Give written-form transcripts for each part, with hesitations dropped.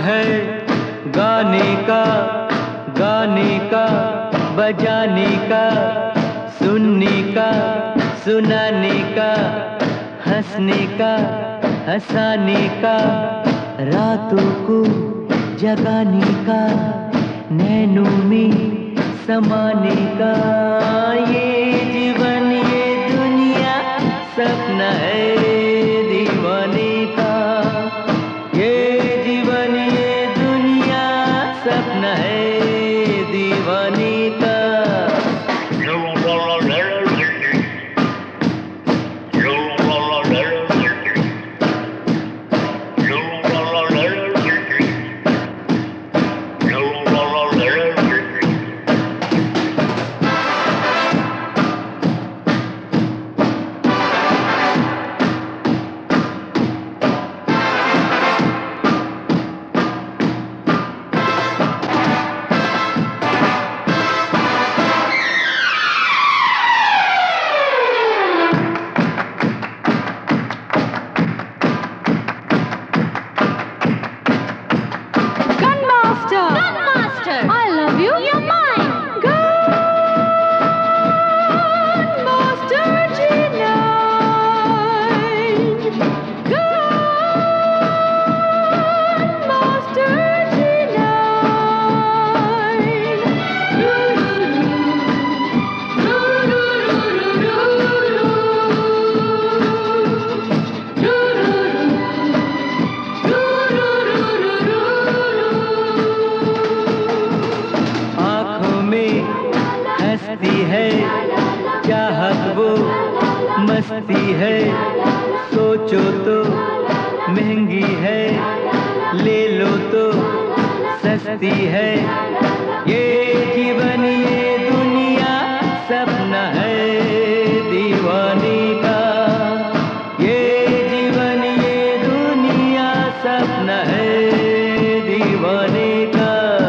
है गाने का बजाने का, सुनने का सुनाने का, हंसने का हंसाने का, रातों को जगाने का, नैनों में समाने का। ये जीवन ये दुनिया सपना है दीवाने का। ये जीवन ये दुनिया सपना है दीवाने का। है चाहत वो मस्ती है, सोचो तो महंगी है, ले लो तो सस्ती है। ये जीवन ये दुनिया सपना है दीवाने का। ये जीवन ये दुनिया सपना है दीवाने का।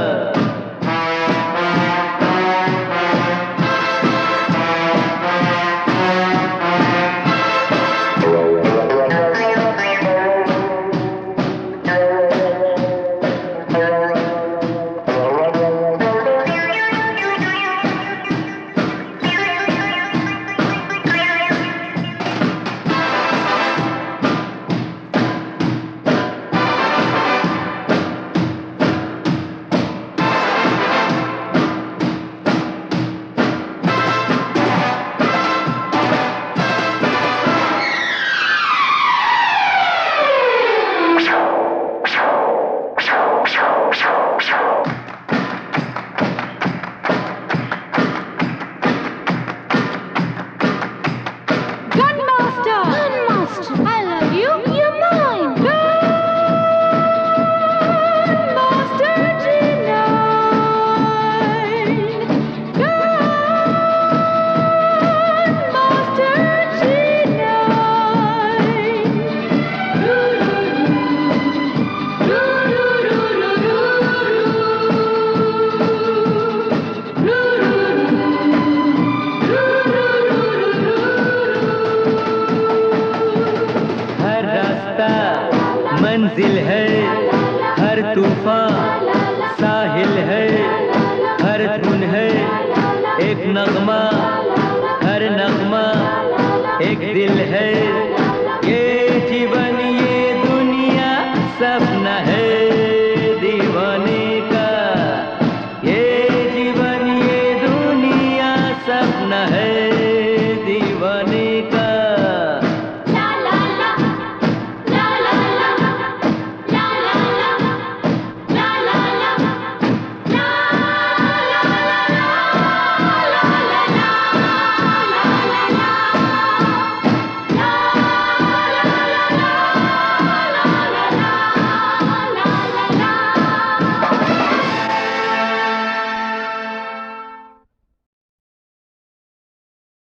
मंजिल है हर तूफान साहिल है, हर धुन है एक नगमा, हर नगमा एक दिल है।